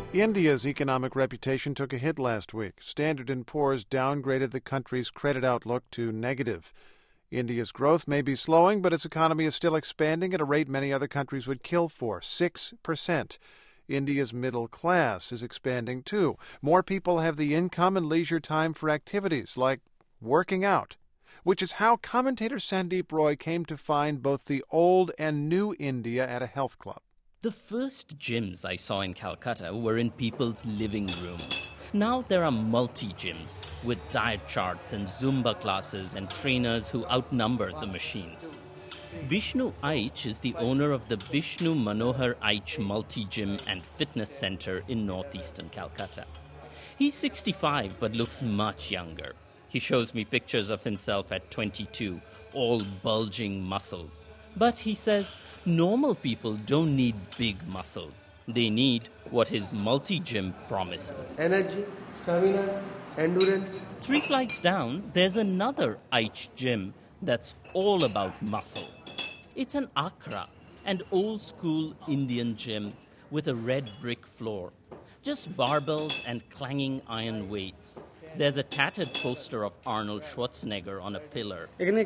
India's economic reputation took a hit last week. Standard & Poor's downgraded the country's credit outlook to negative. India's growth may be slowing, but its economy is still expanding at a rate many other countries would kill for, 6%. India's middle class is expanding too. More people have the income and leisure time for activities like working out, which is how commentator Sandeep Roy came to find both the old and new India at a health club. The first gyms I saw in Calcutta were in people's living rooms. Now there are multi-gyms with diet charts and Zumba classes and trainers who outnumber the machines. Bishnu Aich is the owner of the Bishnu Manohar Aich Multi-Gym and Fitness Center in northeastern Calcutta. He's 65 but looks much younger. He shows me pictures of himself at 22, all bulging muscles. But he says normal people don't need big muscles. They need what his multi-gym promises. Energy, stamina, endurance. 3 flights down, there's another Aich gym that's all about muscle. It's an Accra, an old-school Indian gym with a red brick floor. Just barbells and clanging iron weights. There's a tattered poster of Arnold Schwarzenegger on a pillar.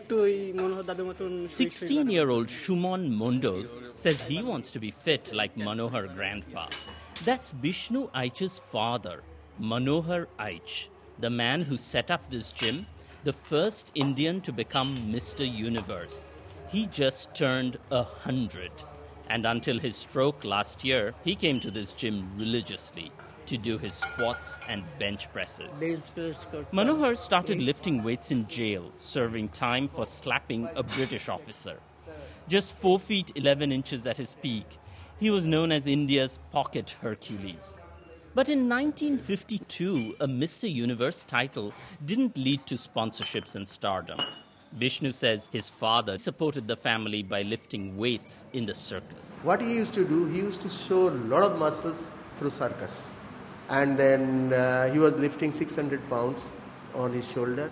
16-year-old Shumon Mondol says he wants to be fit like Manohar grandpa. That's Bishnu Aich's father, Manohar Aich, the man who set up this gym, the first Indian to become Mr. Universe. He just turned 100. And until his stroke last year, he came to this gym religiously to do his squats and bench presses. Manohar started lifting weights in jail, serving time for slapping a British officer. Just 4 feet 11 inches at his peak, he was known as India's pocket Hercules. But in 1952, a Mr. Universe title didn't lead to sponsorships and stardom. Bishnu says his father supported the family by lifting weights in the circus. What he used to do, he used to show a lot of muscles through circus. And then he was lifting 600 pounds on his shoulder.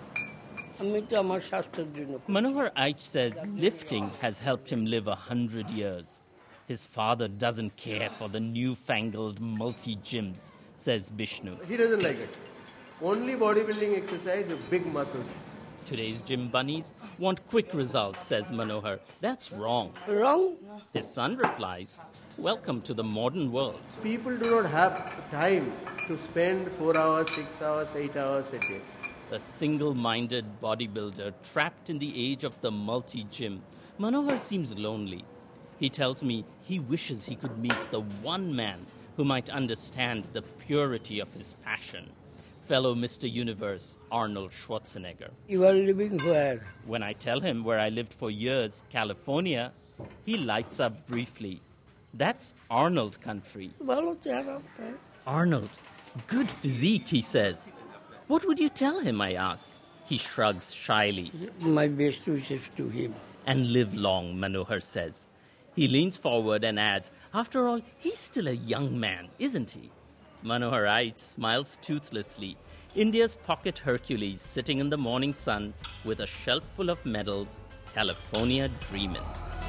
Manohar Aich says lifting has helped him live 100 years. His father doesn't care for the newfangled multi-gyms, says Bishnu. He doesn't like it. Only bodybuilding exercise with big muscles. Today's gym bunnies want quick results, says Manohar. That's wrong. Wrong? His son replies, welcome to the modern world. People do not have time to spend 4 hours, 6 hours, 8 hours a day. A single-minded bodybuilder trapped in the age of the multi-gym, Manohar seems lonely. He tells me he wishes he could meet the one man who might understand the purity of his passion. Fellow Mr. Universe, Arnold Schwarzenegger. You are living where? When I tell him where I lived for years, California, he lights up briefly. That's Arnold country. Arnold, good physique, he says. What would you tell him, I ask. He shrugs shyly. My best wishes to him. And live long, Manohar says. He leans forward and adds, after all, he's still a young man, isn't he? Manohar Aich smiles toothlessly. India's pocket Hercules sitting in the morning sun with a shelf full of medals, California dreamin'.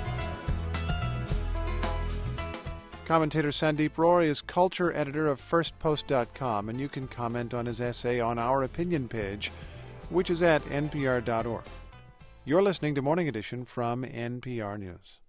Commentator Sandeep Roy is culture editor of FirstPost.com, and you can comment on his essay on our opinion page, which is at npr.org. You're listening to Morning Edition from NPR News.